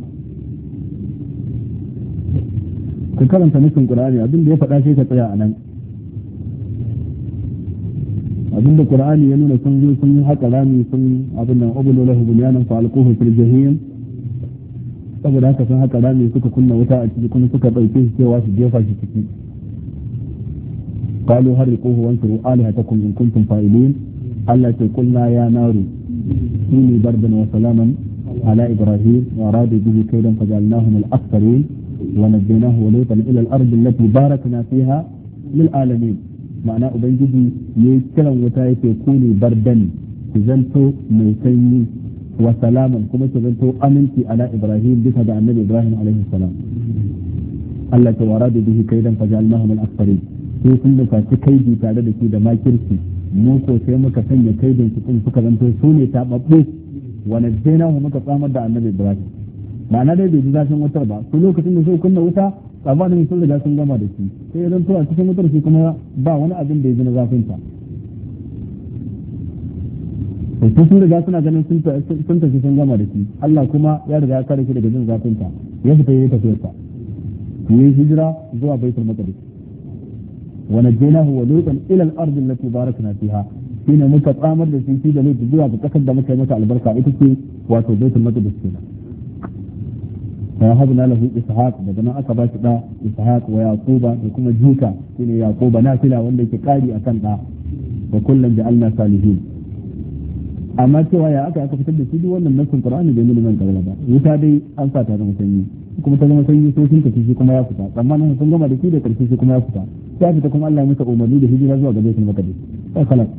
Ka karanta nufin Qur'ani, abin da ya faɗa sai ka tsaya a nan. Abinda Qur'ani ya nuna sun zo sun yi haka rami sun abin nan ubulu lahu bunyanan fa alquhu fil jahim, saboda haka sun haka rami suka kunna wuta a ciki kuma suka dauke shi cewa su jefa shi ciki. qalu harriquhu wansuru alihatakum in kuntum fa'ilin, Allah ta kulna ya naru kuni bardan wa salaman ala ibrahim wa aradu bihi kaydan fajalnahum al-aktharin wa najaynahu wa lutan ila al-ardi allati barakna fiha lil alamin. Ma'ana ubangiji ya yi kiran wuta yake kuni bardan, ki zanto mai sanyi, wa salaman kuma ki zanto aminci ala ibrahim bisa ga annabi ibrahim alaihi salam. Allah ta wara da bihi kaidan fajalnahum al-aktharin, sai sun da kaci kaidi tare da shi da makirci, mu ko sai muka sanya kaidin su kun suka zanto su ne tababbu, wa najaynahu muka tsamar da annabi ibrahim. Ma'ana dai bai ji zafin wutar ba, su lokacin da su kunna wuta tsabanin sun riga sun gama da shi, sai idan to a cikin wutar shi kuma ba wani abin da ya ji na zafin ta. to sun riga suna ganin sun tafi sun gama da shi, Allah kuma ya riga ya kare shi daga jin zafin ta, ya fita yayi tafiyar sa, yayi hijira zuwa Baitul Maqdis. wa najaynahu wa lutan ila al-ard allati barakna fiha, shine muka tsamar da shi da lutu zuwa ga kasar da muka yi mata albarka, ita ce wato Baitul Maqdis kenan. فوهبنا له إسحاق بدنا أكبر دا إسحاق ويعقوب وكما جوكا كنا يعقوب نافلة ولا كقاري أكن دا وكلا جعلنا صالحين. أما سوى يا أكا أكفتر بسيدي ولا نفس القرآن بينه من قبل دا وتادي أنصات هذا مسني كما تجمع مسني سوسين كتيجي كما يفتح لما نحن سنجمع دكتور كتيجي كما يفتح شافتكم الله مسك أمني بهذه الأزواج بيت المقدس خلاص.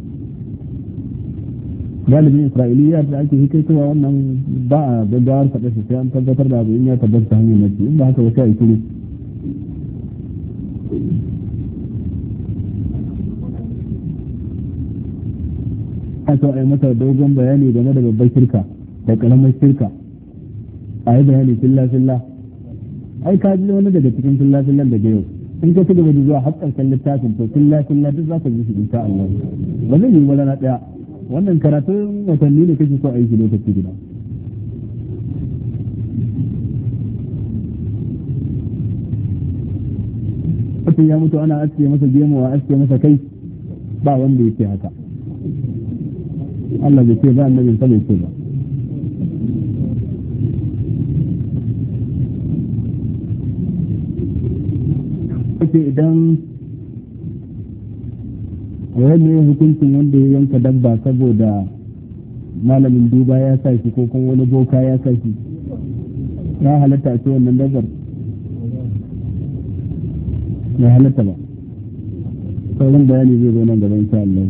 galibin isra'iliya da ake hikaitowa wannan ba a gaggawar faɗa su sai an tabbatar da abu in ya tabbata hanyar nafi, in ba haka wasu a kiri. a so a yi masa dogon bayani game da babbar shirka da ƙaramar shirka, a yi bayani filla-filla. ai ka ji wani daga cikin filla-fillan daga yau, in ka ci gaba da zuwa har ƙarshen littafin to filla-filla duk za ka ji su insha Allah. ba zai yi wala na ɗaya, wannan karatun watanni ne kake so a yi shi lokaci guda. mutum ya mutu ana aske masa gemu a aske masa kai, ba wanda yake haka. Allah bai ce ba, annabin sa bai ce ba. idan wani hukuncin wanda ya yanka dabba saboda malamin duba ya sa shi ko kuma wani boka ya sa shi ya halatta a ce wannan dabbar ya halatta ba. sauran bayani zai zo nan gaba insha Allah.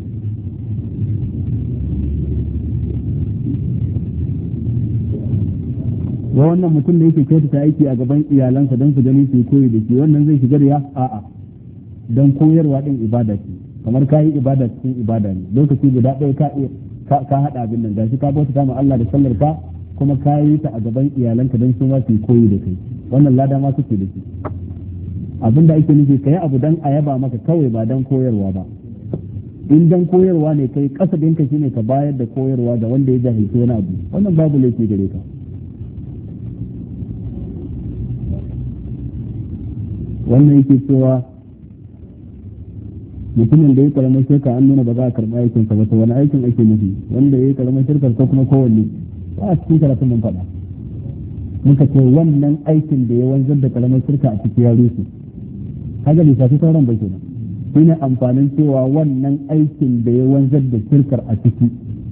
wa wannan mutum da yake kyautata aiki a gaban iyalansa don su gani su koyi da shi wannan zai shigar ya a'a don koyarwa din ibada ce kamar kayi ibada cikin ibada ne lokaci guda ɗaya ka haɗa abin nan gashi ka bauta ma Allah da sallar ka kuma ka yi ta a gaban iyalanka don su ma su koyi da kai wannan lada ma suke da shi. abin da ake nufi kai abu dan a yaba maka kawai ba dan koyarwa ba. in dan koyarwa ne kai kasabin ka shine ka bayar da koyarwa ga wanda ya jahilci wani abu wannan babu laifi gare ka. wannan yake cewa mutumin da ya karamar shirka an nuna ba za a karɓi aikin sa ba to wani aikin ake nufi wanda ya yi karamar shirkar ko kuma kowanne ba a cikin karatun mun faɗa muka ce wannan aikin da ya wanzar da karamar shirka a cikin yaro su haka bai shafi sauran ba kenan shine amfanin cewa wannan aikin da ya wanzar da shirkar a ciki.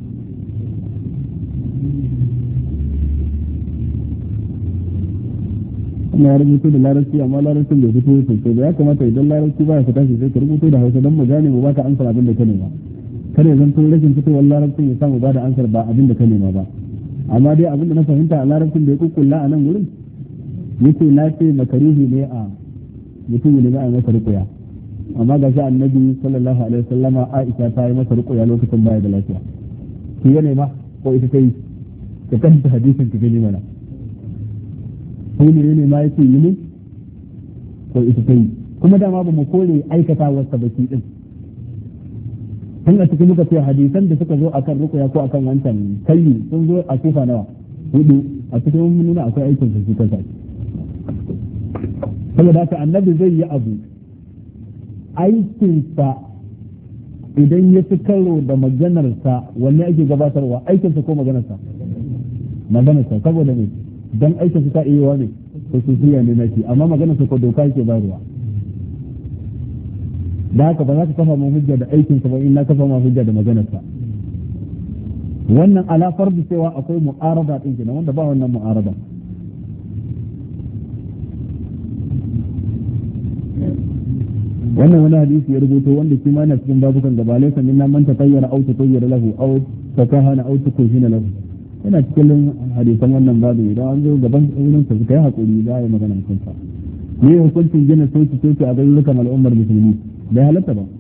ya rubuto da larabci amma larabcin bai fito sosai da ya kamata idan larabci ba ya fita sosai ka rubuto da hausa don mu gane mu baka ansar abin da ka nema kada ya zanto rashin fitowar larabcin ya samu ba da ansar ba abin da ka nema ba amma dai abin da na fahimta a larabcin da ya kukkulla a nan gurin yace na ce makaruhi ne a mutum ne a masa ruqya amma ga shi annabi sallallahu alaihi wasallama Aisha ta yi masa ruqya lokacin baya da lafiya shi ya nema ko ita ta yi ka kanta hadisin ka gani mana ko ne ma yake yi ne ko ita ta yi kuma dama ba mu kore aikata wasa baki din tun a cikin muka ce hadisan da suka zo akan ruqya ko akan wancan kai sun zo a kufa nawa 4 a cikin mun nuna akwai aikin su kansa saboda haka annabi zai yi abu aikinsa idan ya fi karo da maganarsa wanne ake gabatarwa aikinsa ko maganarsa saboda ne dan aikinsa ta iya wa ne khususiya ne na shi amma maganarsa ko doka yake bayarwa da haka ba za ka kafa mu hujja da aikinsa ba in na kafa mu hujja da maganarsa wannan ala fardu cewa akwai mu'arada din kenan wanda ba wannan mu'arada. wannan wani hadisi ya rubuto wanda shi ma yana cikin babukan gaba laysa minna man tatayyara aw tatayyara lahu aw takahana aw tukuhina lahu yana cikin hadisan wannan babu idan an zo gaban wurin sa kai hakuri za a yi magana kan sa ne hukuncin gina soki a garurukan al'ummar musulmi bai halatta ba.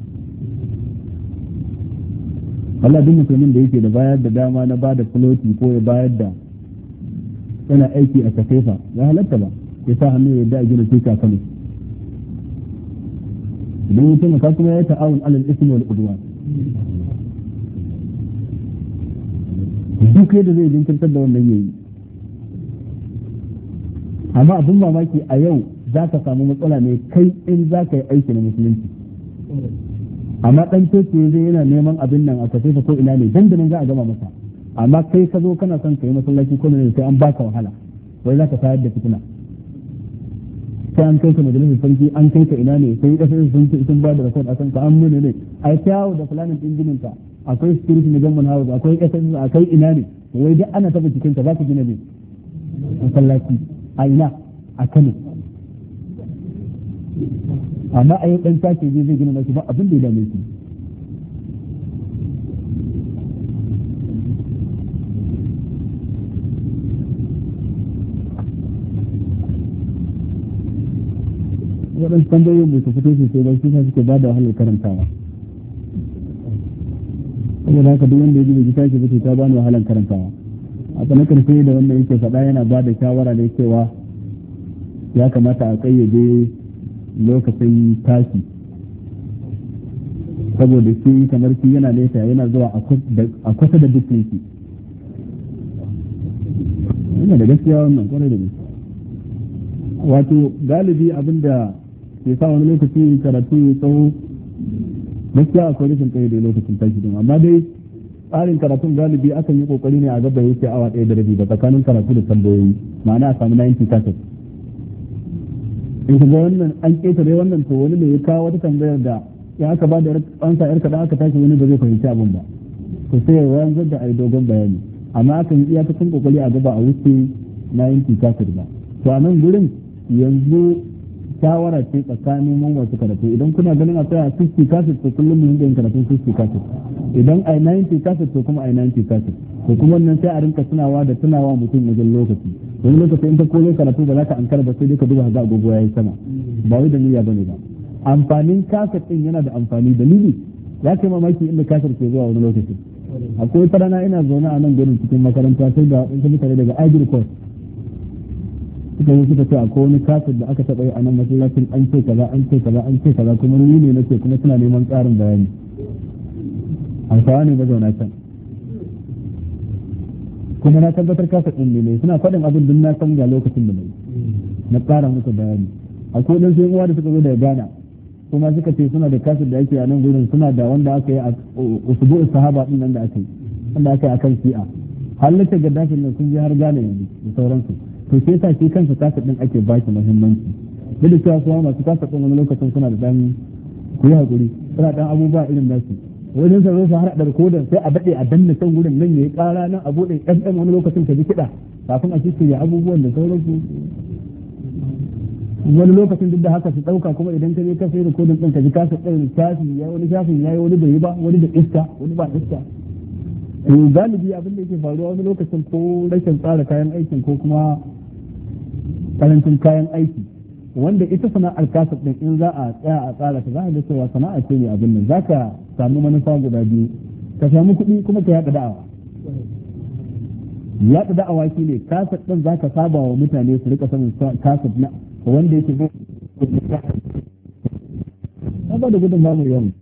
Allah duk musulmin da yake da bayar da dama na bada floti ko ya bayar da yana aiki a kasefa ya halatta ba ya sa hannu ya da a gina soki a Kano idan mutum ka kuma ya ta'awun alal ismi wal udwan duk yadda zai jinkirtar da wannan yayi amma abin mamaki a yau za ka samu matsala ne kai in za ka yi aiki na musulunci amma dan coci zai yana neman abin nan a kafe ko ina ne dandanan za a gama masa amma kai ka zo kana son ka yi masallaci ko ne sai an baka wahala wai za ka tayar da fitina sai an kai ka majalisar sarki an kai ka ina ne sai kasar sun ba da rakon a kanka an mune ne ai kyawu da fulanin injinin ka akwai security na gamman house akwai kasar akai ina ne wai duk ana taba cikin ka za ka gina ne masallaci a ina a Kano amma a yi dan sake zai gina nashi ba abin da ya dame shi waɗansu tambayoyin bai su fito sosai ba shi suke ba da wahalar karantawa saboda haka duk wanda ya ji bai ji tashi ba ta bani wahalar karantawa a na karshe da wanda yake faɗa yana ba da shawara da cewa ya kamata a ƙayyade lokacin tashi saboda shi kamar shi yana nesa yana zuwa a kusa da dukkan shi yana da gaskiya wannan kwarai da gaskiya wato galibi abinda ke sa wani lokaci karatu ya tsawo gaskiya akwai rashin kai da lokacin tashi din amma dai tsarin karatun galibi akan yi kokari ne a gaba yake awa 1 da rabi ba tsakanin karatu da tambayoyi ma'ana a samu 90 kasar in ka ga wannan an ƙetare wannan to wani ne ya kawo wata tambayar da ya aka ba da ansa yar kaɗan aka tashi wani ba zai fahimci abin ba to sai ya wanzar da ai dogon bayani amma akan yi iyakacin kokari a gaba a wuce 90 kasir ba. To a nan gurin yanzu shawara ce tsakanin mun wasu karatu idan kuna ganin a tsaya 60 kasir to kullum mun yin karatun 60 kasir, idan ai 90 kasir to kuma ai 90 kasir, to kuma wannan sai a rinka tunawa mutum wajen lokaci. wani lokaci in ka koyo karatu ba za ka ankara ba sai dai ka duba ga agogo yayi sama, ba wai da niyya bane ba. amfanin kasir din yana da amfani, dalili ya kai mamaki inda kasir ke zuwa wani lokaci. akwai wata rana ina zaune a nan gurin cikin makaranta sai da wasu mutane daga Ivory Coast suka yi suka ce akwai wani kasir da aka taɓa yi a nan masallacin an ce kaza an ce kaza an ce kaza kuma ni ne nake kuma suna neman tsarin bayani. Hausawa ne mazauna can kuma na tabbatar kasir ɗin ne suna faɗin abin duk na san ga lokacin da na tsara musu bayani. akwai ɗan sai uwa da suka zo daga Ghana kuma suka ce suna da kasir da ake a nan gurin, suna da wanda aka yi a usbu'u sahaba din nan da aka yi wanda aka yi akan Shi'a, halatta Gaddafin nan sun je har Ghana yanzu da sauransu. to sai sa shi kansa kasir din ake ba shi muhimmanci, duk da cewa su masu kasir din wani lokacin suna da dan kuyi hakuri, suna dan abubuwa irin nasu wajen sa zo su har da rikodin sai a dade a danna can gurin nan yayi kara nan a bude FM wani lokacin ka ji kiɗa kafin a shirya abubuwan da sauransu. wani lokacin duk da haka su dauka kuma idan ka je ka sai rikodin din ka ji kasir din shafi ya wani shafin yayi wani bai ba wani da iska wani ba iska. to galibi abin da yake faruwa wani lokacin ko rashin tsara kayan aikin ko kuma karancin kayan aiki, wanda ita sana'ar kasir din in za a tsaya a tsara ta za a ga cewa sana'a ce ne abin nan za ka samu manufa guda biyu, ka samu kuɗi kuma ka yaɗa da'awa. yaɗa da'awa shi ne kasir din za ka saba wa mutane su rika sanin kasir na wanda yake zo ba da gudun bamu yawan